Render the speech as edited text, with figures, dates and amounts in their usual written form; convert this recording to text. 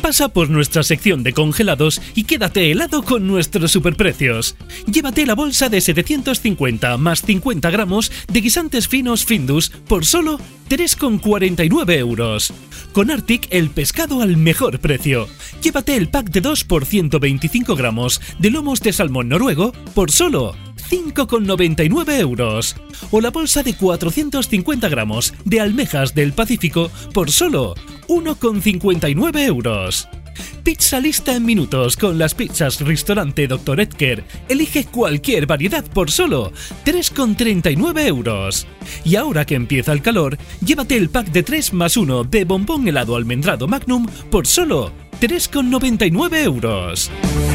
Pasa por nuestra sección de congelados y quédate helado con nuestros superprecios. Llévate la bolsa de 750 más 50 gramos de guisantes finos Findus por solo 3,49 euros. Con Arctic, el pescado al mejor precio. Llévate el pack de 2 por 125 gramos de lomos de salmón noruego por solo 5,99 euros. O la bolsa de 450 gramos de almejas del Pacífico por solo 1,59 euros. Pizza lista en minutos con las pizzas Restaurante Dr. Edgar. Elige cualquier variedad por solo 3,39 euros. Y ahora que empieza el calor, llévate el pack de 3 más 1 de bombón helado almendrado Magnum por solo 3,99 euros.